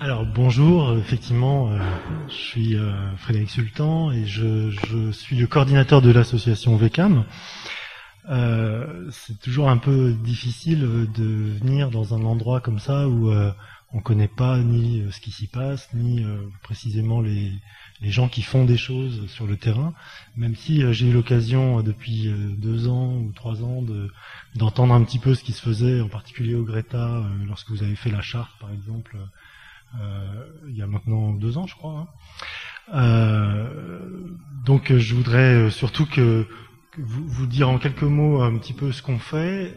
Alors bonjour, effectivement, je suis Frédéric Sultan et je suis le coordinateur de l'association VCAM. C'est toujours un peu difficile de venir dans un endroit comme ça où on connaît pas ni ce qui s'y passe, ni précisément les gens qui font des choses sur le terrain, même si j'ai eu l'occasion depuis 2 ans ou 3 ans d'entendre un petit peu ce qui se faisait, en particulier au Greta, lorsque vous avez fait la charte par exemple, il y a maintenant 2 ans je crois. Donc je voudrais surtout que vous dire en quelques mots un petit peu ce qu'on fait,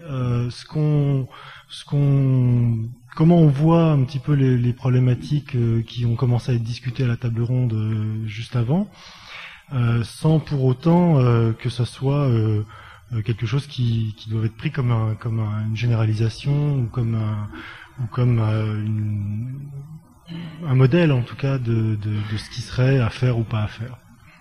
comment on voit un petit peu les problématiques qui ont commencé à être discutées à la table ronde juste avant, sans pour autant que ça soit quelque chose qui doit être pris comme une généralisation ou comme un modèle en tout cas de ce qui serait à faire ou pas à faire.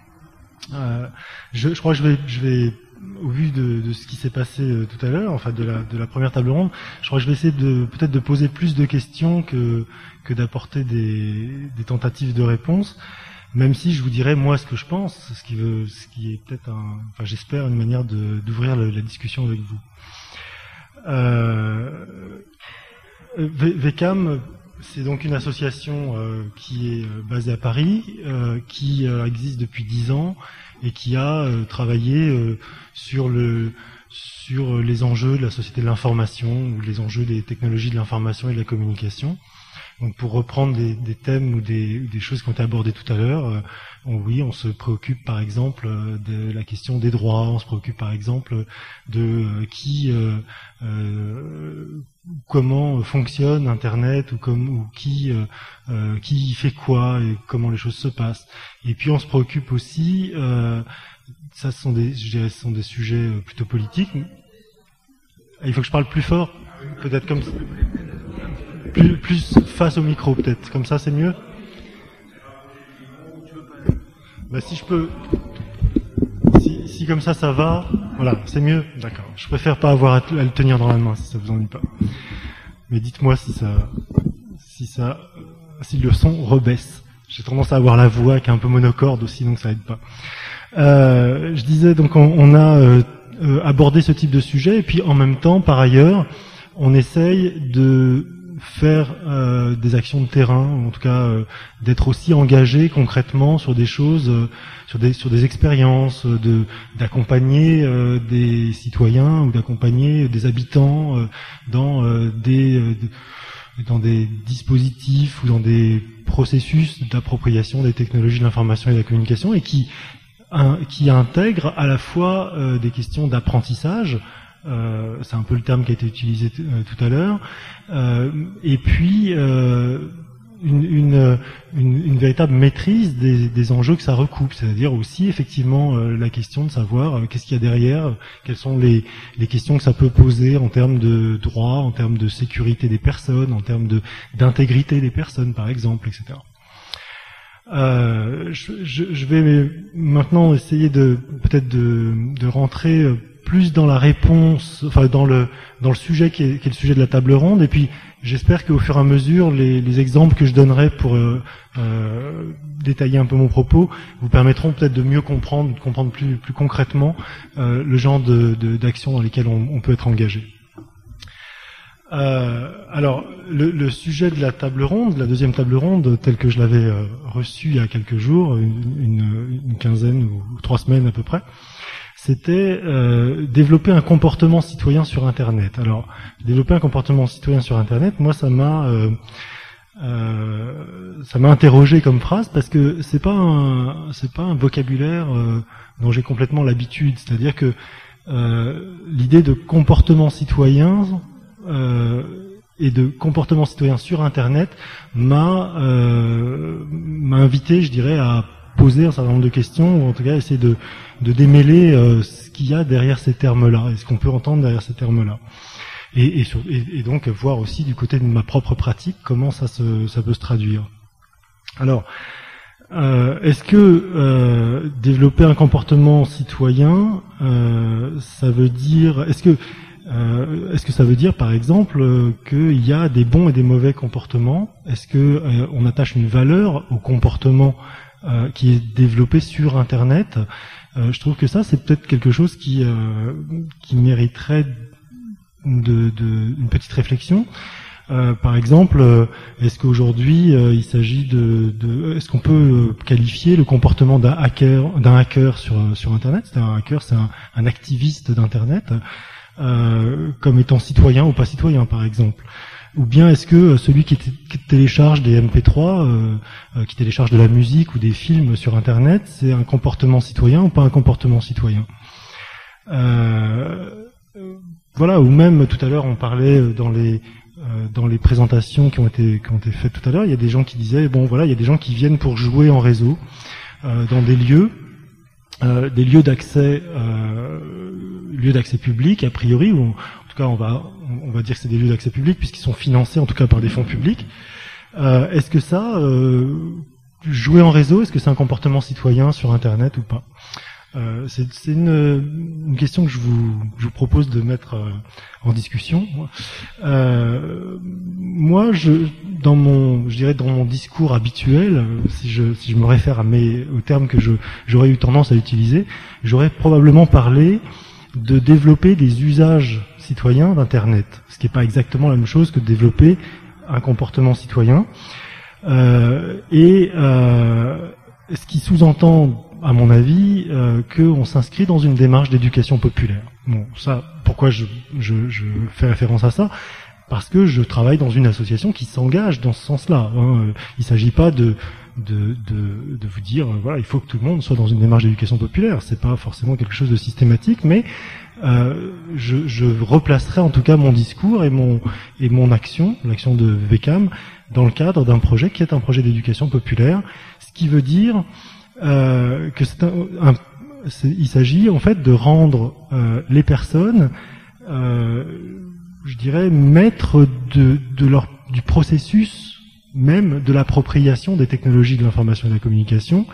Je crois que je vais au vu de ce qui s'est passé tout à l'heure, enfin de la première table ronde, je crois que je vais essayer peut-être de poser plus de questions que d'apporter des tentatives de réponse, même si je vous dirais moi ce que je pense, ce qui est peut-être j'espère une manière d'ouvrir la discussion avec vous. VCAM, c'est donc une association qui est basée à Paris, qui existe depuis 10 ans et qui a travaillé sur les enjeux de la société de l'information ou les enjeux des technologies de l'information et de la communication. Donc pour reprendre des thèmes ou des choses qui ont été abordées tout à l'heure, on se préoccupe par exemple de la question des droits, on se préoccupe par exemple de comment fonctionne Internet ou qui fait quoi et comment les choses se passent. Et puis on se préoccupe aussi, ça ce sont des sujets plutôt politiques. Il faut que je parle plus fort, peut-être comme ça. Plus face au micro peut-être, comme ça c'est mieux. Bah si je peux, si comme ça va, voilà, c'est mieux, d'accord. Je préfère pas avoir à le tenir dans la main si ça vous ennuie pas. Mais dites-moi si le son rebaisse. J'ai tendance à avoir la voix qui est un peu monocorde aussi, donc ça aide pas. Je disais donc on a abordé ce type de sujet et puis en même temps, par ailleurs, on essaye de faire des actions de terrain, en tout cas d'être aussi engagé concrètement sur des choses, sur des expériences, d'accompagner des citoyens ou d'accompagner des habitants dans des dispositifs ou dans des processus d'appropriation des technologies de l'information et de la communication et qui intègrent à la fois des questions d'apprentissage. C'est un peu le terme qui a été utilisé tout à l'heure, et puis une véritable maîtrise des enjeux que ça recoupe, c'est-à-dire aussi effectivement la question de savoir qu'est-ce qu'il y a derrière, quelles sont les questions que ça peut poser en termes de droit, en termes de sécurité des personnes, en termes d'intégrité des personnes par exemple, etc. Je vais maintenant essayer peut-être de rentrer plus dans la réponse, enfin dans le sujet qui est le sujet de la table ronde, et puis j'espère qu'au fur et à mesure les exemples que je donnerai pour détailler un peu mon propos vous permettront peut-être de mieux comprendre plus concrètement le genre d'actions dans lesquelles on peut être engagé. Alors le sujet de la table ronde, la deuxième table ronde, telle que je l'avais reçue il y a quelques jours, une quinzaine ou 3 semaines à peu près, c'était développer un comportement citoyen sur Internet. Alors, développer un comportement citoyen sur Internet, moi, ça m'a interrogé comme phrase parce que c'est pas un vocabulaire dont j'ai complètement l'habitude. C'est-à-dire que l'idée de comportement citoyen et de comportement citoyen sur Internet m'a invité, je dirais, à poser un certain nombre de questions, ou en tout cas essayer de démêler ce qu'il y a derrière ces termes-là, et ce qu'on peut entendre derrière ces termes-là. Et donc voir aussi du côté de ma propre pratique comment ça peut se traduire. Alors, est-ce que développer un comportement citoyen, ça veut dire... Est-ce que ça veut dire, par exemple, qu'il y a des bons et des mauvais comportements? Est-ce que on attache une valeur au comportement qui est développé sur Internet? Je trouve que ça, c'est peut-être quelque chose qui mériterait une petite réflexion. Par exemple, est-ce qu'aujourd'hui il s'agit est-ce qu'on peut qualifier le comportement d'un hacker sur Internet? C'est un hacker, c'est un activiste d'Internet, comme étant citoyen ou pas citoyen, par exemple. Ou bien est-ce que celui qui télécharge des MP3, qui télécharge de la musique ou des films sur Internet, c'est un comportement citoyen ou pas un comportement citoyen? Voilà. Ou même tout à l'heure on parlait dans les présentations qui ont été faites tout à l'heure, il y a des gens qui disaient bon voilà, il y a des gens qui viennent pour jouer en réseau dans des lieux d'accès public a priori, ou en tout cas on va dire que c'est des lieux d'accès public puisqu'ils sont financés en tout cas par des fonds publics. Est-ce que ça, jouer en réseau, est-ce que c'est un comportement citoyen sur Internet ou pas? C'est une question que je vous propose de mettre en discussion. Moi, dans mon discours habituel, si je me réfère aux termes que j'aurais eu tendance à utiliser, j'aurais probablement parlé de développer des usages citoyens d'Internet, ce qui n'est pas exactement la même chose que de développer un comportement citoyen, et ce qui sous-entend, à mon avis, qu'on s'inscrit dans une démarche d'éducation populaire. Bon, ça, pourquoi je fais référence à ça? Parce que je travaille dans une association qui s'engage dans ce sens-là. Il s'agit pas de vous dire voilà, il faut que tout le monde soit dans une démarche d'éducation populaire. C'est pas forcément quelque chose de systématique, mais je replacerai en tout cas mon discours et mon action, l'action de VCAM, dans le cadre d'un projet qui est un projet d'éducation populaire, ce qui veut dire que il s'agit en fait de rendre les personnes, je dirais, maîtres du processus même de l'appropriation des technologies de l'information et de la communication,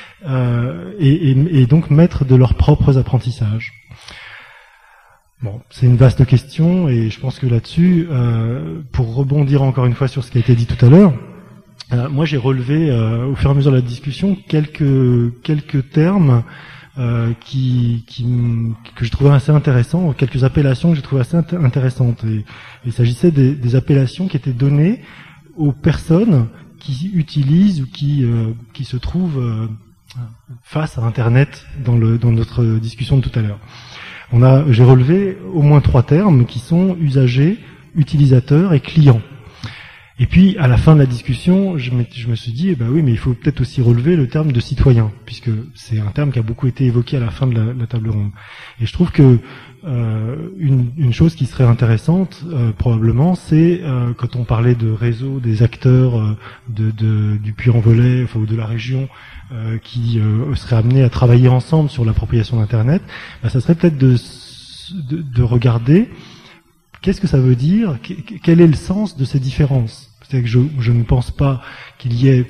et donc maîtres de leurs propres apprentissages. Bon, c'est une vaste question, et je pense que là-dessus, pour rebondir encore une fois sur ce qui a été dit tout à l'heure, moi j'ai relevé au fur et à mesure de la discussion quelques termes que je trouvais assez intéressants, quelques appellations que je trouvais assez intéressantes. Et il s'agissait des appellations qui étaient données aux personnes qui utilisent ou qui se trouvent face à Internet dans notre discussion de tout à l'heure. J'ai relevé au moins 3 termes qui sont usagers, utilisateurs et clients. Et puis, à la fin de la discussion, je me suis dit, oui, mais il faut peut-être aussi relever le terme de citoyen, puisque c'est un terme qui a beaucoup été évoqué à la fin de la table ronde. Et je trouve que une chose qui serait intéressante, probablement, c'est quand on parlait de réseau des acteurs du Puy-en-Velay, enfin, ou de la région, qui seraient amenés à travailler ensemble sur l'appropriation d'Internet, ça serait peut-être de regarder qu'est-ce que ça veut dire, quel est le sens de ces différences. C'est-à-dire que je ne pense pas qu'il y ait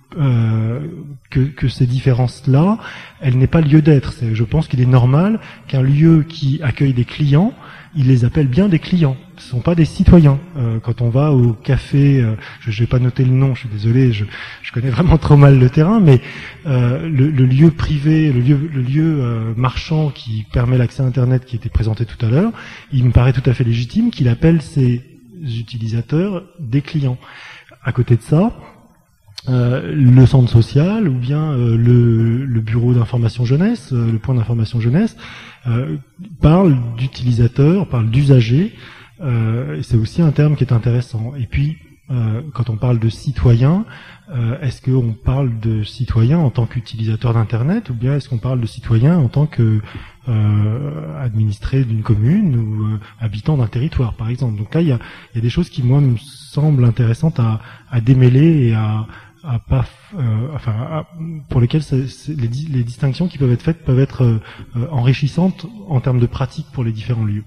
que ces différences-là, elles n'aient pas lieu d'être. Je pense qu'il est normal qu'un lieu qui accueille des clients, il les appelle bien des clients. Ce ne sont pas des citoyens. Quand on va au café, je vais pas noter le nom, je suis désolé, je connais vraiment trop mal le terrain, mais le lieu privé, le lieu marchand qui permet l'accès à Internet qui était présenté tout à l'heure, il me paraît tout à fait légitime qu'il appelle ses utilisateurs des clients. À côté de ça, le centre social ou bien le bureau d'information jeunesse, le point d'information jeunesse, parle d'utilisateurs, parle d'usagers, et c'est aussi un terme qui est intéressant. Et puis, quand on parle de citoyen, est-ce qu'on parle de citoyen en tant qu'utilisateur d'Internet ou bien est-ce qu'on parle de citoyen en tant que administré d'une commune ou habitant d'un territoire, par exemple. Donc là, il y a des choses qui, moi, me semblent intéressantes à démêler et pour lesquelles les distinctions qui peuvent être faites peuvent être enrichissantes en termes de pratique pour les différents lieux.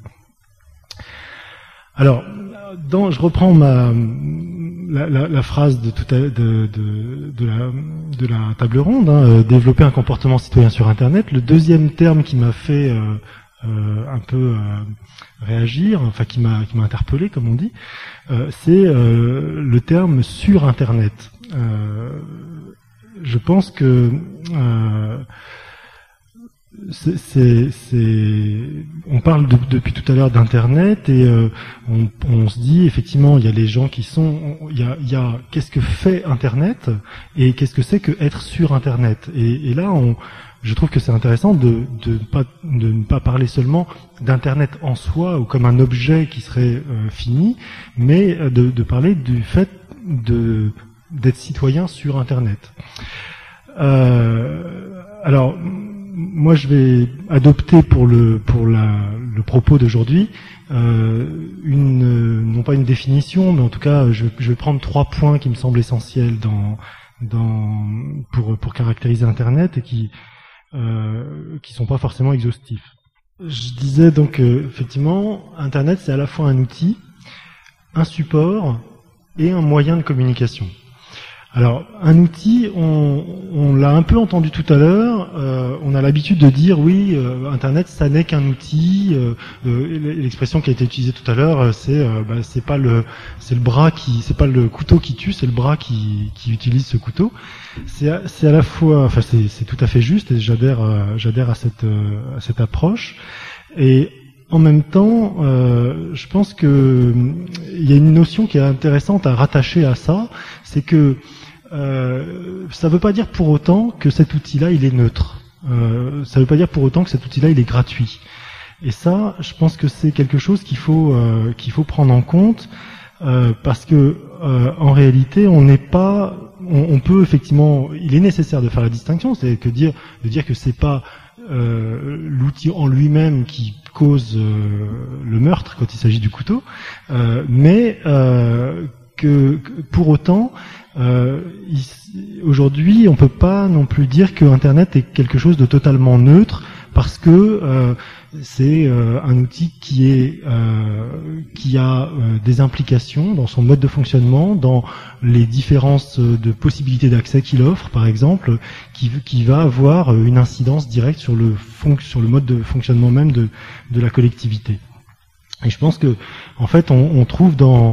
Alors, je reprends la phrase de la table ronde, développer un comportement citoyen sur Internet. Le deuxième terme qui m'a fait un peu réagir, enfin qui m'a interpellé, comme on dit, c'est le terme sur Internet. Je pense que on parle depuis tout à l'heure d'Internet et on se dit effectivement il y a les gens qui sont, il y a qu'est-ce que fait Internet et qu'est-ce que c'est que être sur Internet et là je trouve que c'est intéressant de ne pas parler seulement d'Internet en soi ou comme un objet qui serait fini, mais de parler du fait d'être citoyen sur Internet. Alors moi, je vais adopter pour le propos d'aujourd'hui non pas une définition, mais en tout cas, je vais prendre 3 points qui me semblent essentiels pour caractériser Internet et qui sont pas forcément exhaustifs. Je disais donc effectivement, Internet c'est à la fois un outil, un support et un moyen de communication. Alors, un outil, on l'a un peu entendu tout à l'heure, on a l'habitude de dire oui, Internet, ça n'est qu'un outil. L'expression qui a été utilisée tout à l'heure, c'est pas le couteau qui tue, c'est le bras qui utilise ce couteau. C'est à la fois, enfin c'est tout à fait juste et j'adhère à cette approche. Et en même temps, je pense que il y a une notion qui est intéressante à rattacher à ça, c'est que ça ne veut pas dire pour autant que cet outil-là il est neutre. Ça ne veut pas dire pour autant que cet outil-là il est gratuit. Et ça, je pense que c'est quelque chose qu'il faut prendre en compte parce que en réalité, on peut effectivement, il est nécessaire de faire la distinction, c'est de dire que c'est pas l'outil en lui-même qui cause le meurtre quand il s'agit du couteau, mais que pour autant, aujourd'hui, on peut pas non plus dire que Internet est quelque chose de totalement neutre, parce que c'est un outil qui a des implications dans son mode de fonctionnement, dans les différences de possibilités d'accès qu'il offre, par exemple, qui va avoir une incidence directe sur le mode de fonctionnement même de la collectivité. Et je pense que, en fait, on trouve on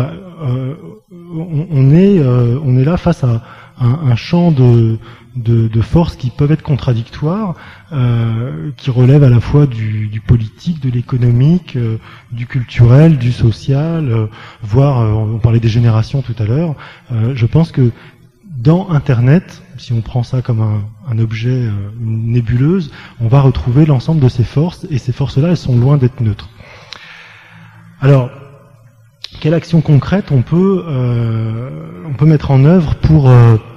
est là face à un champ de forces qui peuvent être contradictoires, qui relèvent à la fois du politique, de l'économique, du culturel, du social, voire, on parlait des générations tout à l'heure. Je pense que dans Internet, si on prend ça comme un objet, une nébuleuse, on va retrouver l'ensemble de ces forces, et ces forces-là, elles sont loin d'être neutres. Alors, quelle action concrète on peut mettre en œuvre pour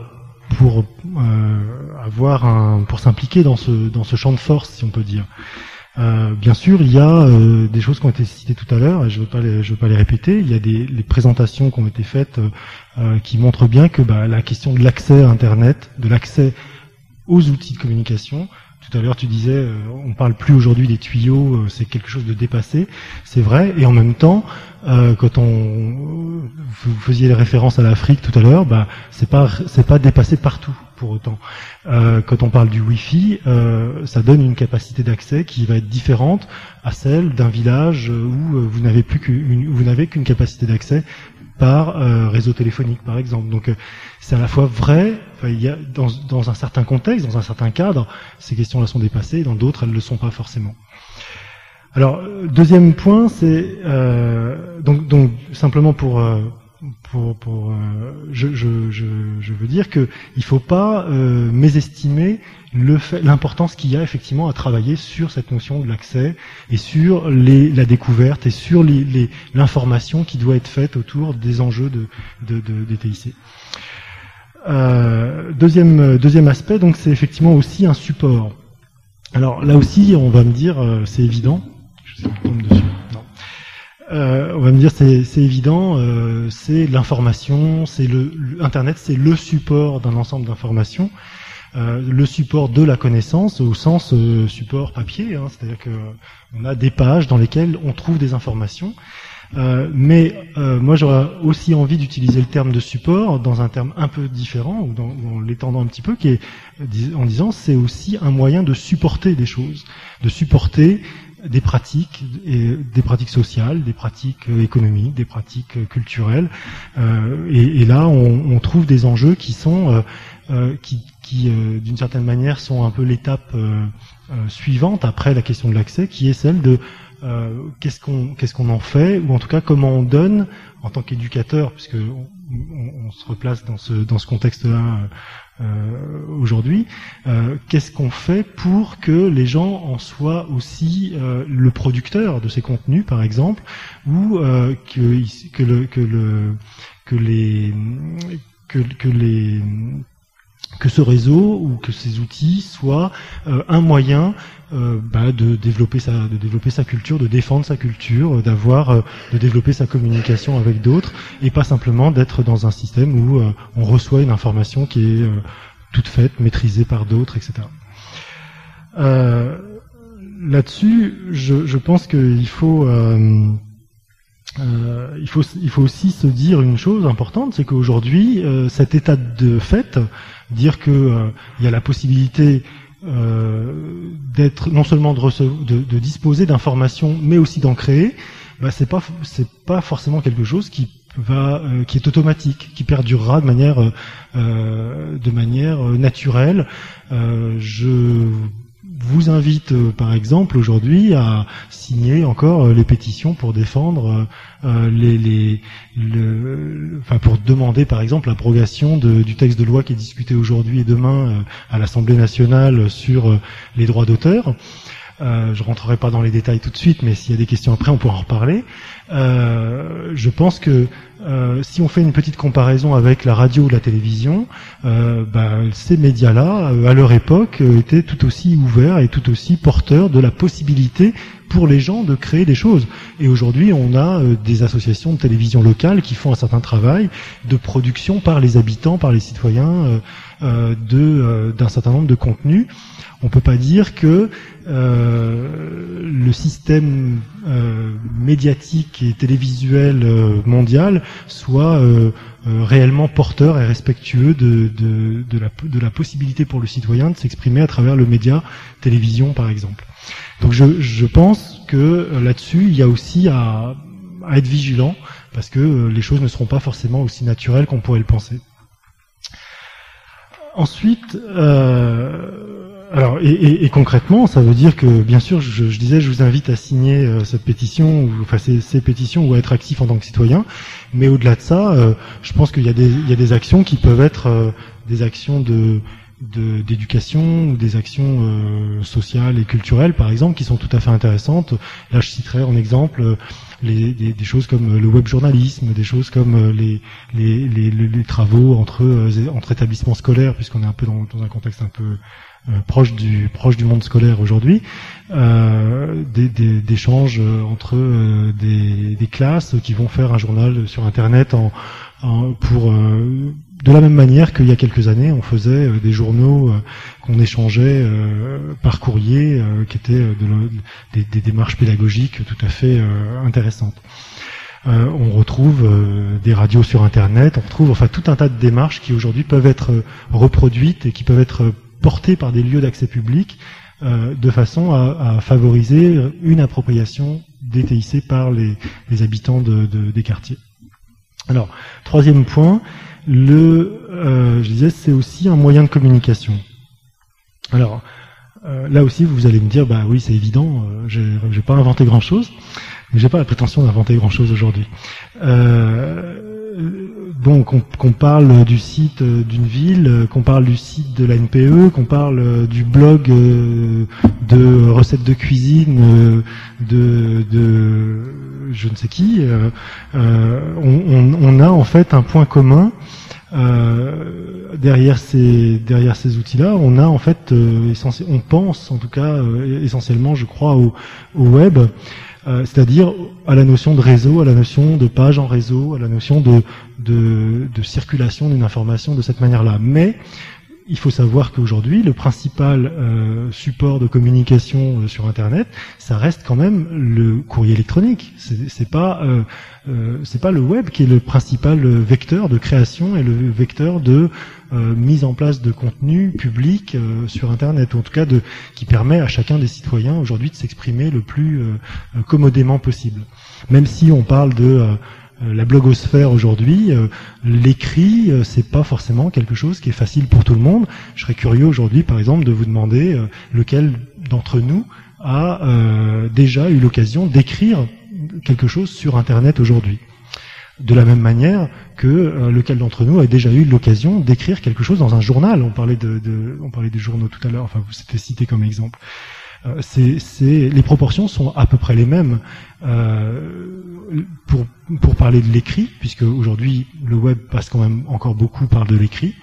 s'impliquer dans ce champ de force, si on peut dire. Bien sûr, il y a des choses qui ont été citées tout à l'heure, et je veux pas les répéter. Il y a les présentations qui ont été faites qui montrent bien que la question de l'accès à Internet, de l'accès aux outils de communication. Tout à l'heure, tu disais, on parle plus aujourd'hui des tuyaux, c'est quelque chose de dépassé. C'est vrai, et en même temps, quand vous faisiez les références à l'Afrique tout à l'heure, c'est pas dépassé partout pour autant. Quand on parle du Wi-Fi, ça donne une capacité d'accès qui va être différente à celle d'un village où vous n'avez qu'une capacité d'accès par réseau téléphonique, par exemple. Donc c'est à la fois vrai, il y a dans un certain contexte, dans un certain cadre, ces questions-là sont dépassées, dans d'autres, elles ne le sont pas forcément. Alors, deuxième point, c'est donc simplement je veux dire que il faut pas mésestimer l'importance qu'il y a effectivement à travailler sur cette notion de l'accès et sur la découverte et sur l'information qui doit être faite autour des enjeux des TIC. Deuxième aspect, donc c'est effectivement aussi un support. Alors là aussi, on va me dire c'est évident. Je sais pas si on tombe dessus. Non. On va me dire c'est évident, c'est l'information, Internet, c'est le support d'un ensemble d'informations, le support de la connaissance au sens support papier, c'est-à-dire que on a des pages dans lesquelles on trouve des informations. Mais moi j'aurais aussi envie d'utiliser le terme de support dans un terme un peu différent, ou en l'étendant un petit peu, qui est en disant c'est aussi un moyen de supporter des choses, de supporter des pratiques sociales, des pratiques économiques, des pratiques culturelles. Et là, on trouve des enjeux qui sont qui d'une certaine manière sont un peu l'étape suivante après la question de l'accès, qui est celle de qu'est-ce qu'on en fait, ou en tout cas comment on donne en tant qu'éducateur, puisque on se replace dans ce contexte-là aujourd'hui, qu'est-ce qu'on fait pour que les gens en soient aussi le producteur de ces contenus, par exemple, ou que ce réseau ou que ces outils soient un moyen de développer sa culture, de défendre sa culture, de développer sa communication avec d'autres, et pas simplement d'être dans un système où on reçoit une information qui est toute faite, maîtrisée par d'autres, etc. Là-dessus, je pense qu'il faut aussi se dire une chose importante, c'est qu'aujourd'hui, cet état de fait, dire que il y a la possibilité d'être non seulement de disposer d'informations, mais aussi d'en créer, c'est pas forcément quelque chose qui est automatique, qui perdurera de manière naturelle. Je vous invite par exemple aujourd'hui à signer encore les pétitions pour défendre pour demander par exemple l'abrogation du texte de loi qui est discuté aujourd'hui et demain à l'Assemblée nationale sur les droits d'auteur. Je rentrerai pas dans les détails tout de suite, mais s'il y a des questions après, on pourra en reparler. Je pense que si on fait une petite comparaison avec la radio ou la télévision, ces médias-là, à leur époque, étaient tout aussi ouverts et tout aussi porteurs de la possibilité pour les gens de créer des choses. Et aujourd'hui, on a des associations de télévision locales qui font un certain travail de production par les habitants, par les citoyens, d'un certain nombre de contenus. On peut pas dire que le système médiatique et télévisuel mondial soit réellement porteur et respectueux de la possibilité pour le citoyen de s'exprimer à travers le média télévision, par exemple. Donc je pense que là-dessus, il y a aussi à être vigilant, parce que les choses ne seront pas forcément aussi naturelles qu'on pourrait le penser. Ensuite, alors et concrètement, ça veut dire que bien sûr, je disais, je vous invite à signer cette pétition, ces pétitions, ou à être actif en tant que citoyen. Mais au-delà de ça, je pense qu'il y a des actions qui peuvent être des actions d'éducation ou des actions sociales et culturelles, par exemple, qui sont tout à fait intéressantes. Là, je citerai en exemple des choses comme le web journalisme, des choses comme les travaux entre établissements scolaires, puisqu'on est un peu dans un contexte un peu proche du monde scolaire aujourd'hui, d'échanges entre des classes qui vont faire un journal sur Internet de la même manière qu'il y a quelques années, on faisait des journaux qu'on échangeait par courrier, qui étaient des démarches pédagogiques tout à fait intéressantes. On retrouve des radios sur Internet, on retrouve tout un tas de démarches qui aujourd'hui peuvent être reproduites et qui peuvent être portées par des lieux d'accès public de façon à favoriser une appropriation des TIC par les habitants des quartiers. Alors, troisième point, je disais, c'est aussi un moyen de communication. Alors, là aussi, vous allez me dire, oui, c'est évident, j'ai pas inventé grand-chose, mais j'ai pas la prétention d'inventer grand-chose aujourd'hui. Bon, qu'on parle du site d'une ville, qu'on parle du site de la NPE, qu'on parle du blog de recettes de cuisine de je ne sais qui, on a en fait un point commun. Derrière ces outils-là, on a en fait on pense en tout cas essentiellement, je crois, au web, c'est-à-dire à la notion de réseau, à la notion de page en réseau, à la notion de circulation d'une information de cette manière-là. Mais il faut savoir qu'aujourd'hui, le principal support de communication sur Internet, ça reste quand même le courrier électronique. C'est pas le web qui est le principal vecteur de création et le vecteur de mise en place de contenu public sur Internet, ou en tout cas qui permet à chacun des citoyens aujourd'hui de s'exprimer le plus commodément possible. Même si on parle de la blogosphère aujourd'hui, l'écrit, c'est pas forcément quelque chose qui est facile pour tout le monde. Je serais curieux aujourd'hui, par exemple, de vous demander lequel d'entre nous a déjà eu l'occasion d'écrire quelque chose sur Internet aujourd'hui. De la même manière que lequel d'entre nous a déjà eu l'occasion d'écrire quelque chose dans un journal. On parlait des journaux tout à l'heure. Enfin, vous c'était cité comme exemple. Les proportions sont à peu près les mêmes pour parler de l'écrit, puisque aujourd'hui le web passe quand même encore beaucoup par de l'écrit.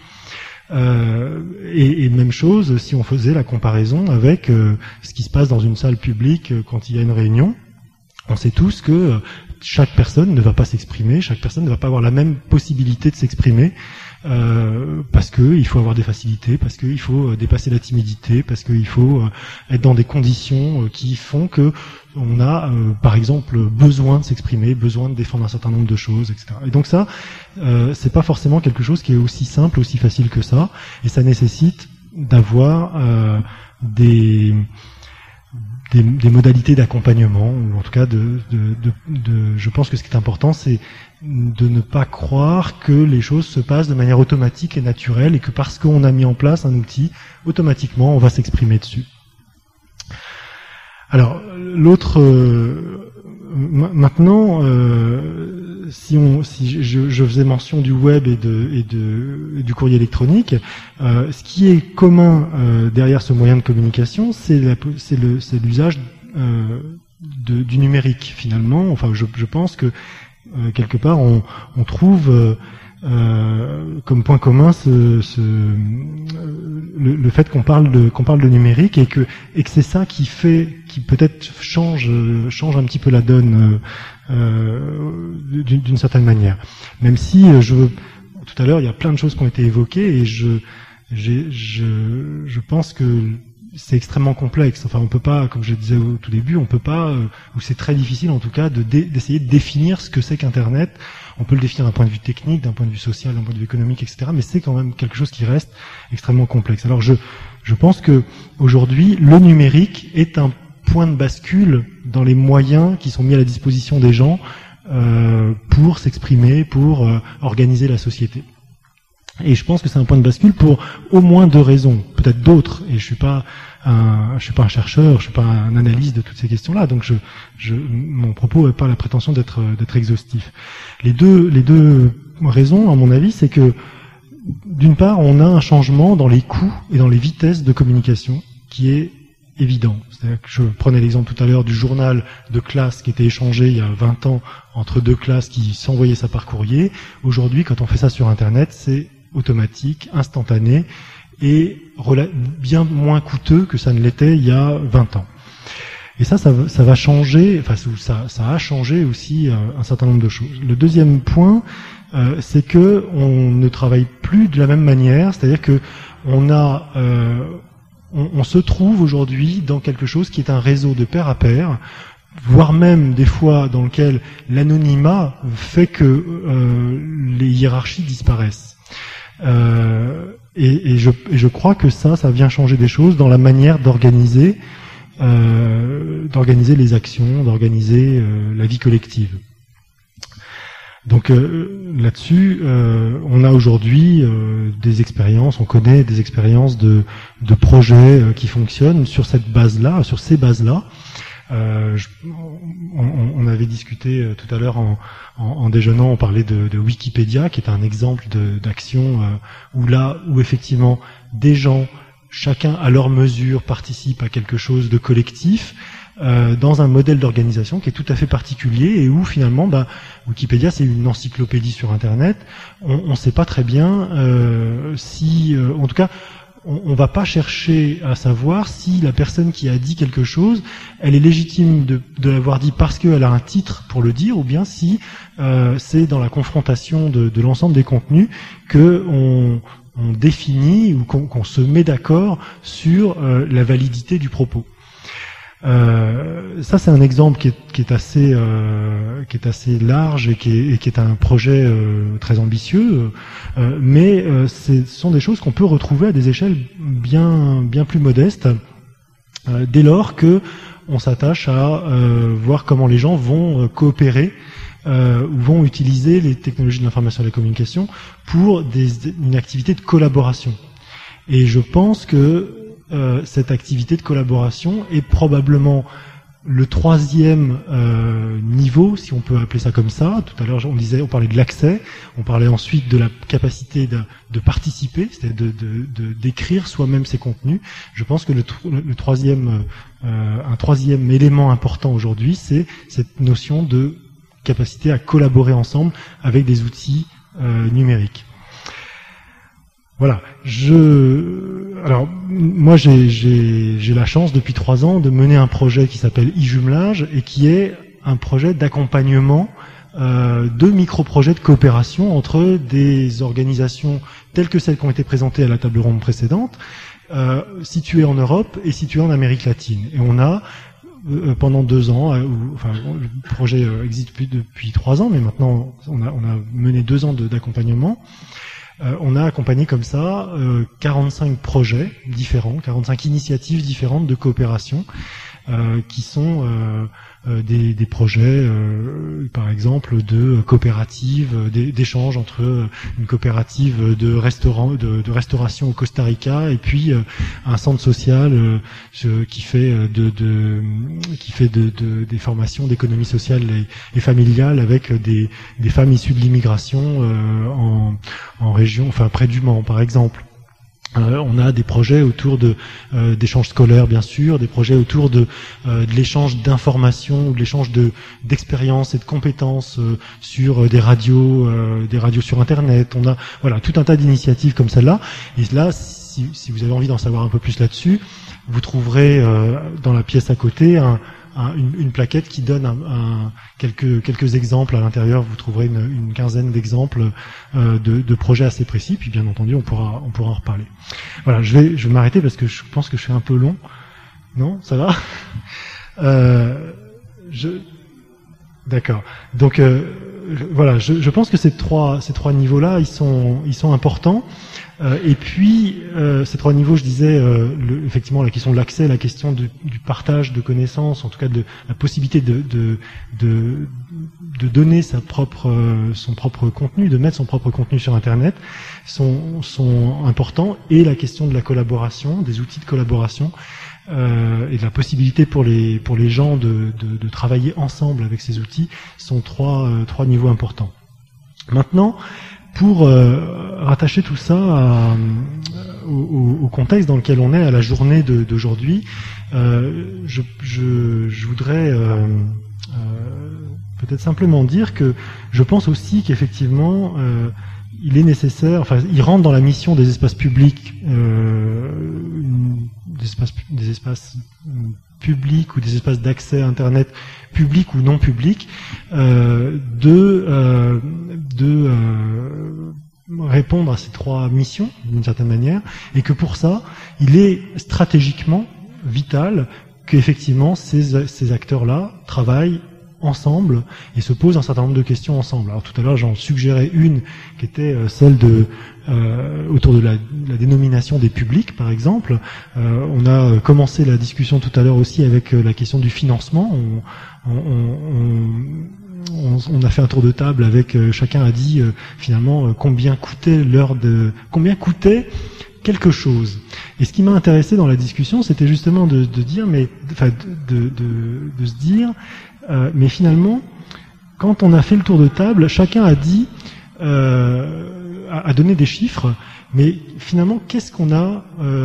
Et même chose si on faisait la comparaison avec ce qui se passe dans une salle publique quand il y a une réunion. On sait tous que chaque personne ne va pas s'exprimer, chaque personne ne va pas avoir la même possibilité de s'exprimer, parce que il faut avoir des facilités, parce qu'il faut dépasser la timidité, parce qu'il faut être dans des conditions qui font que on a, par exemple, besoin de s'exprimer, besoin de défendre un certain nombre de choses, etc. Et donc ça, c'est pas forcément quelque chose qui est aussi simple, aussi facile que ça, et ça nécessite d'avoir des modalités d'accompagnement, ou en tout cas je pense que ce qui est important, c'est de ne pas croire que les choses se passent de manière automatique et naturelle, et que parce qu'on a mis en place un outil, automatiquement on va s'exprimer dessus. Alors, maintenant, si je faisais mention du web et du courrier électronique, ce qui est commun derrière ce moyen de communication, c'est l'usage du numérique finalement. Enfin, je pense que quelque part on trouve comme point commun le fait qu'on parle de numérique, et que c'est ça qui peut-être change un petit peu la donne d'une certaine manière. Même si tout à l'heure il y a plein de choses qui ont été évoquées, et je pense que c'est extrêmement complexe. Enfin, on peut pas, comme je disais au tout début, ou c'est très difficile en tout cas d'essayer de définir ce que c'est qu'Internet. On peut le définir d'un point de vue technique, d'un point de vue social, d'un point de vue économique, etc. Mais c'est quand même quelque chose qui reste extrêmement complexe. Alors je pense que aujourd'hui, le numérique est un point de bascule dans les moyens qui sont mis à la disposition des gens pour s'exprimer, pour organiser la société. Et je pense que c'est un point de bascule pour au moins deux raisons, peut-être d'autres. Et je suis pas un chercheur, je suis pas un analyste de toutes ces questions-là, donc mon propos n'a pas la prétention d'être exhaustif. Les deux raisons, à mon avis, c'est que d'une part, on a un changement dans les coûts et dans les vitesses de communication qui est évident. C'est-à-dire que je prenais l'exemple tout à l'heure du journal de classe qui était échangé il y a 20 ans entre deux classes qui s'envoyaient ça par courrier. Aujourd'hui, quand on fait ça sur Internet, c'est automatique, instantané, et bien moins coûteux que ça ne l'était il y a 20 ans. Et ça va changer, enfin ça a changé aussi un certain nombre de choses. Le deuxième point, c'est que on ne travaille plus de la même manière, c'est-à-dire que on se trouve aujourd'hui dans quelque chose qui est un réseau de pair à pair, voire même des fois dans lequel l'anonymat fait que les hiérarchies disparaissent. Et je crois que ça vient changer des choses dans la manière d'organiser les actions, d'organiser la vie collective. Donc là-dessus, on a aujourd'hui des expériences, on connaît des expériences de projets qui fonctionnent sur cette base-là, sur ces bases-là. On avait discuté tout à l'heure en déjeunant, on parlait de Wikipédia, qui est un exemple d'action où effectivement des gens, chacun à leur mesure, participent à quelque chose de collectif, dans un modèle d'organisation qui est tout à fait particulier, et où finalement Wikipédia, c'est une encyclopédie sur Internet. On ne sait pas très bien si, en tout cas, on va pas chercher à savoir si la personne qui a dit quelque chose, elle est légitime de l'avoir dit parce qu'elle a un titre pour le dire, ou bien si c'est dans la confrontation de l'ensemble des contenus que on définit ou qu'on se met d'accord sur la validité du propos. Ça c'est un exemple qui est assez large et qui est un projet très ambitieux, mais ce sont des choses qu'on peut retrouver à des échelles bien plus modestes, dès lors que on s'attache à voir comment les gens vont coopérer ou vont utiliser les technologies de l'information et de la communication pour une activité de collaboration. Et je pense que cette activité de collaboration est probablement le troisième niveau, si on peut appeler ça comme ça. Tout à l'heure, on parlait de l'accès, on parlait ensuite de la capacité de participer, c'est-à-dire d'écrire soi-même ses contenus. Je pense que un troisième élément important aujourd'hui, c'est cette notion de capacité à collaborer ensemble avec des outils numériques. Voilà. Alors moi j'ai la chance depuis 3 ans de mener un projet qui s'appelle e-jumelage et qui est un projet d'accompagnement de micro-projets de coopération entre des organisations telles que celles qui ont été présentées à la table ronde précédente, situées en Europe et situées en Amérique latine. Et on a pendant 2 ans, le projet existe depuis 3 ans, mais maintenant on a mené 2 ans d'accompagnement. On a accompagné comme ça 45 projets différents, 45 initiatives différentes de coopération qui sont des projets, par exemple, de coopératives, d'échanges entre une coopérative de restauration au Costa Rica et puis un centre social qui fait des formations d'économie sociale et familiale avec des femmes issues de l'immigration en région, enfin près du Mans, par exemple. On a des projets autour d'échanges scolaires, bien sûr, des projets autour de l'échange d'informations ou de l'échange d'expériences et de compétences sur des radios sur Internet. On a tout un tas d'initiatives comme celle-là. Et là, si vous avez envie d'en savoir un peu plus là-dessus, vous trouverez dans la pièce à côté une plaquette qui donne quelques exemples à l'intérieur. Vous trouverez une quinzaine d'exemples de projets assez précis. Puis bien entendu, on pourra en reparler. Voilà, je vais m'arrêter parce que je pense que je suis un peu long. Non, ça va. D'accord. Donc voilà, je pense que ces trois niveaux-là, ils sont importants. Et puis ces 3 niveaux, je disais, effectivement la question de l'accès, la question du partage de connaissances, en tout cas de la possibilité de donner son propre contenu, de mettre son propre contenu sur Internet, sont importants, et la question de la collaboration, des outils de collaboration, et de la possibilité pour les gens de travailler ensemble avec ces outils sont trois niveaux importants. Maintenant, pour rattacher tout ça au contexte dans lequel on est, à la journée d'aujourd'hui, je voudrais peut-être simplement dire que je pense aussi qu'effectivement il est nécessaire, il rentre dans la mission des espaces publics, des espaces publics ou des espaces d'accès à Internet publics ou non publics, de répondre à ces 3 missions d'une certaine manière, et que pour ça, il est stratégiquement vital qu'effectivement ces acteurs-là travaillent ensemble et se posent un certain nombre de questions ensemble. Alors tout à l'heure, j'en suggérais une qui était celle autour de la dénomination des publics, par exemple. On a commencé la discussion tout à l'heure aussi avec la question du financement. On a fait un tour de table avec chacun a dit finalement combien coûtait quelque chose. Et ce qui m'a intéressé dans la discussion, c'était justement de se dire mais finalement, quand on a fait le tour de table, chacun a dit, a donné des chiffres, mais finalement, qu'est-ce qu'on a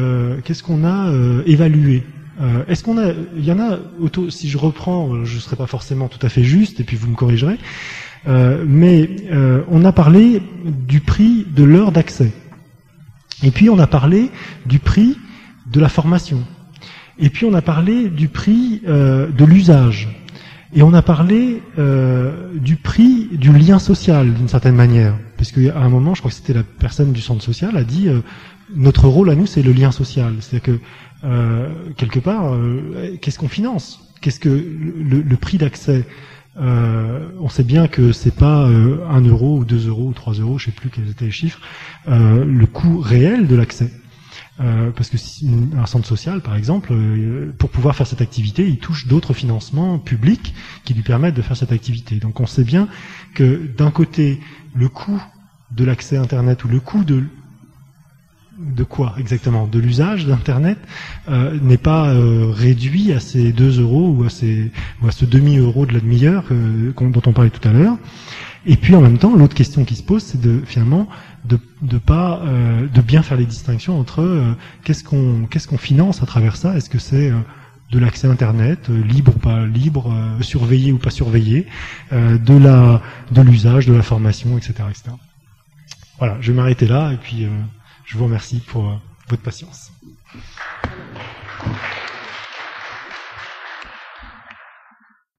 évalué? Est-ce qu'on a, il y en a, si je reprends, je ne serai pas forcément tout à fait juste, et puis vous me corrigerez, mais on a parlé du prix de l'heure d'accès. Et puis on a parlé du prix de la formation. Et puis on a parlé du prix de l'usage. Et on a parlé du prix du lien social, d'une certaine manière. Parce qu'à un moment, je crois que c'était la personne du centre social, a dit notre rôle à nous, c'est le lien social. C'est-à-dire que, quelque part, qu'est-ce qu'on finance? Qu'est-ce que le prix d'accès? On sait bien que c'est pas 1 euro ou 2 euros ou 3 euros, je sais plus quels étaient les chiffres, le coût réel de l'accès. Parce que un centre social, par exemple, pour pouvoir faire cette activité, il touche d'autres financements publics qui lui permettent de faire cette activité. Donc on sait bien que d'un côté, le coût de l'accès Internet ou le coût de quoi exactement? De l'usage d'Internet n'est pas réduit à ces 2 euros ou à ce demi-euro de la demi-heure dont on parlait tout à l'heure. Et puis en même temps, l'autre question qui se pose, c'est finalement de bien faire les distinctions entre qu'est-ce qu'on finance à travers ça. Est-ce que c'est de l'accès Internet, libre ou pas libre, surveillé ou pas surveillé, de l'usage, de la formation, etc., etc. Voilà, je vais m'arrêter là et puis je vous remercie pour votre patience.